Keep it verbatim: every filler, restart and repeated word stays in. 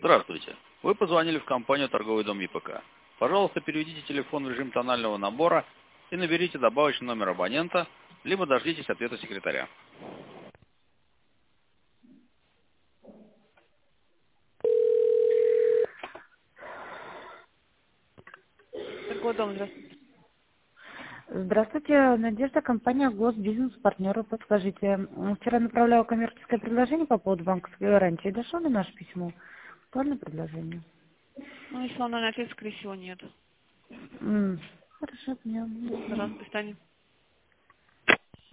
Здравствуйте. Вы позвонили в компанию «Торговый дом ИПК». Пожалуйста, переведите телефон в режим тонального набора и наберите добавочный номер абонента, либо дождитесь ответа секретаря. Торговый дом, здравствуйте. Здравствуйте, Надежда, компания Госбизнес, партнеры. Подскажите, м, вчера направляла коммерческое предложение по поводу банковской гарантии. Дошло ли наше письмо? Актуальное предложение? Ну, если он на ответ, скорее всего, нет. М, Хорошо, понятно. До Пожалуйста, свидания. до свидания.